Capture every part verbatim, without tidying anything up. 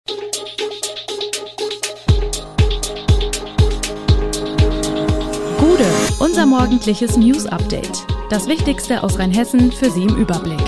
Gude, unser morgendliches News-Update. Das Wichtigste aus Rheinhessen für Sie im Überblick.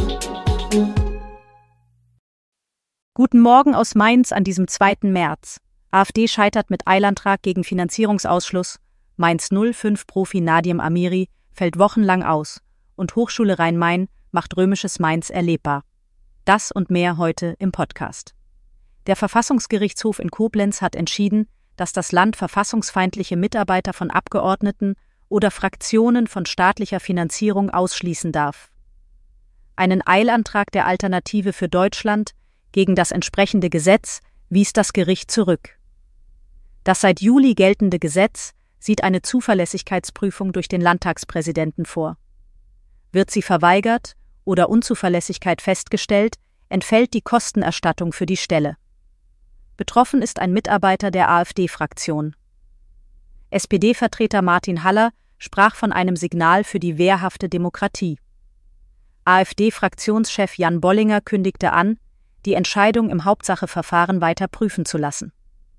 Guten Morgen aus Mainz an diesem zweiten März. AfD scheitert mit Eilantrag gegen Finanzierungsausschluss. Mainz null fünf Profi Nadim Amiri fällt wochenlang aus. Und Hochschule Rhein-Main macht römisches Mainz erlebbar. Das und mehr heute im Podcast. Der Verfassungsgerichtshof in Koblenz hat entschieden, dass das Land verfassungsfeindliche Mitarbeiter von Abgeordneten oder Fraktionen von staatlicher Finanzierung ausschließen darf. Einen Eilantrag der Alternative für Deutschland gegen das entsprechende Gesetz wies das Gericht zurück. Das seit Juli geltende Gesetz sieht eine Zuverlässigkeitsprüfung durch den Landtagspräsidenten vor. Wird sie verweigert oder Unzuverlässigkeit festgestellt, entfällt die Kostenerstattung für die Stelle. Betroffen ist ein Mitarbeiter der AfD-Fraktion. S P D-Vertreter Martin Haller sprach von einem Signal für die wehrhafte Demokratie. AfD-Fraktionschef Jan Bollinger kündigte an, die Entscheidung im Hauptsacheverfahren weiter prüfen zu lassen.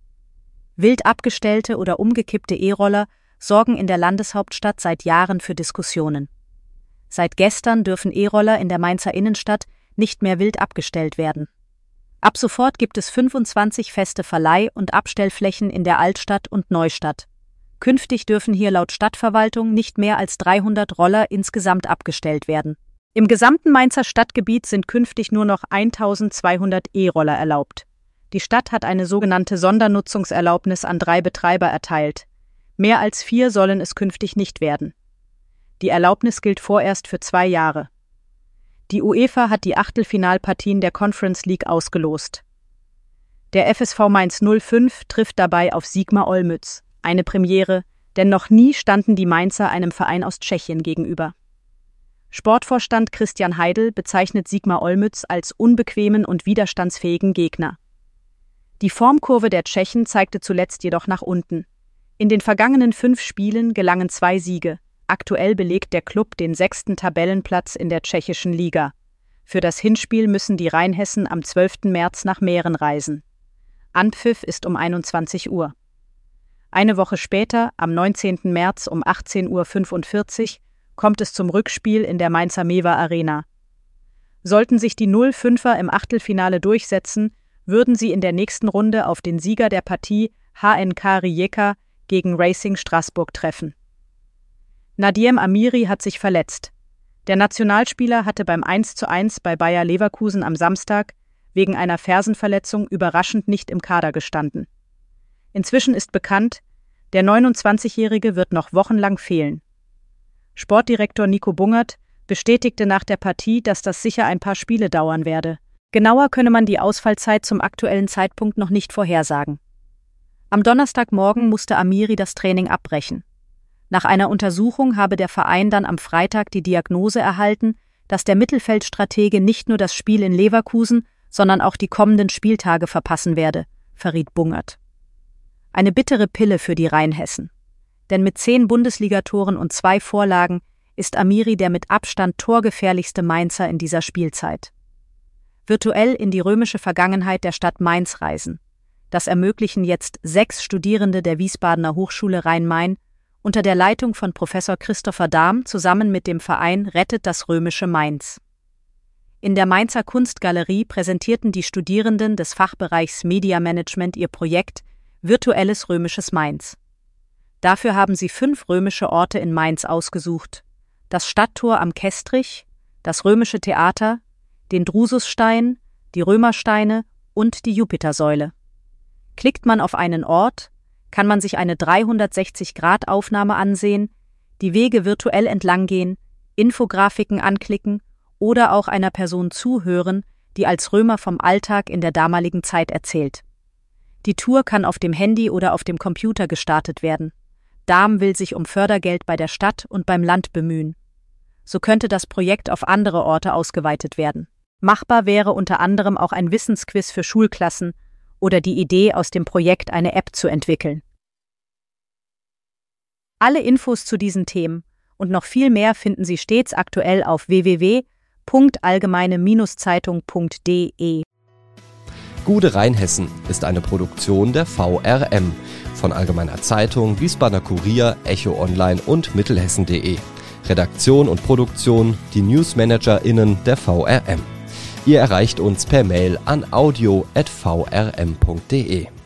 Wild abgestellte oder umgekippte E-Roller sorgen in der Landeshauptstadt seit Jahren für Diskussionen. Seit gestern dürfen E-Roller in der Mainzer Innenstadt nicht mehr wild abgestellt werden. Ab sofort gibt es fünfundzwanzig feste Verleih- und Abstellflächen in der Altstadt und Neustadt. Künftig dürfen hier laut Stadtverwaltung nicht mehr als dreihundert Roller insgesamt abgestellt werden. Im gesamten Mainzer Stadtgebiet sind künftig nur noch eintausendzweihundert E-Roller erlaubt. Die Stadt hat eine sogenannte Sondernutzungserlaubnis an drei Betreiber erteilt. Mehr als vier sollen es künftig nicht werden. Die Erlaubnis gilt vorerst für zwei Jahre. Die UEFA hat die Achtelfinalpartien der Conference League ausgelost. Der F S V Mainz null fünf trifft dabei auf Sigma Olmütz, eine Premiere, denn noch nie standen die Mainzer einem Verein aus Tschechien gegenüber. Sportvorstand Christian Heidel bezeichnet Sigma Olmütz als unbequemen und widerstandsfähigen Gegner. Die Formkurve der Tschechen zeigte zuletzt jedoch nach unten. In den vergangenen fünf Spielen gelangen zwei Siege. Aktuell belegt der Klub den sechsten Tabellenplatz in der tschechischen Liga. Für das Hinspiel müssen die Rheinhessen am zwölften März nach Mähren reisen. Anpfiff ist um einundzwanzig Uhr. Eine Woche später, am neunzehnten März um achtzehn Uhr fünfundvierzig, kommt es zum Rückspiel in der Mainzer Mewa Arena. Sollten sich die null fünfer im Achtelfinale durchsetzen, würden sie in der nächsten Runde auf den Sieger der Partie H N K Rijeka gegen Racing Straßburg treffen. Nadim Amiri hat sich verletzt. Der Nationalspieler hatte beim eins zu eins bei Bayer Leverkusen am Samstag wegen einer Fersenverletzung überraschend nicht im Kader gestanden. Inzwischen ist bekannt, der neunundzwanzigjährige wird noch wochenlang fehlen. Sportdirektor Nico Bungert bestätigte nach der Partie, dass das sicher ein paar Spiele dauern werde. Genauer könne man die Ausfallzeit zum aktuellen Zeitpunkt noch nicht vorhersagen. Am Donnerstagmorgen musste Amiri das Training abbrechen. Nach einer Untersuchung habe der Verein dann am Freitag die Diagnose erhalten, dass der Mittelfeldstratege nicht nur das Spiel in Leverkusen, sondern auch die kommenden Spieltage verpassen werde, verriet Bungert. Eine bittere Pille für die Rheinhessen. Denn mit zehn Bundesligatoren und zwei Vorlagen ist Amiri der mit Abstand torgefährlichste Mainzer in dieser Spielzeit. Virtuell in die römische Vergangenheit der Stadt Mainz reisen. Das ermöglichen jetzt sechs Studierende der Wiesbadener Hochschule Rhein-Main unter der Leitung von Professor Christopher Dahm zusammen mit dem Verein Rettet das römische Mainz. In der Mainzer Kunstgalerie präsentierten die Studierenden des Fachbereichs Media Management ihr Projekt Virtuelles römisches Mainz. Dafür haben sie fünf römische Orte in Mainz ausgesucht: das Stadttor am Kestrich, das Römische Theater, den Drususstein, die Römersteine und die Jupitersäule. Klickt man auf einen Ort, kann man sich eine dreihundertsechzig Grad Aufnahme ansehen, die Wege virtuell entlanggehen, Infografiken anklicken oder auch einer Person zuhören, die als Römer vom Alltag in der damaligen Zeit erzählt. Die Tour kann auf dem Handy oder auf dem Computer gestartet werden. Dahm will sich um Fördergeld bei der Stadt und beim Land bemühen. So könnte das Projekt auf andere Orte ausgeweitet werden. Machbar wäre unter anderem auch ein Wissensquiz für Schulklassen oder die Idee, aus dem Projekt eine App zu entwickeln. Alle Infos zu diesen Themen und noch viel mehr finden Sie stets aktuell auf w w w punkt allgemeine Zeitung punkt de. Gude Rheinhessen ist eine Produktion der V R M von Allgemeiner Zeitung, Wiesbadener Kurier, Echo Online und Mittelhessen punkt de. Redaktion und Produktion die NewsmanagerInnen der V R M. Ihr erreicht uns per Mail an audio at v r m punkt de.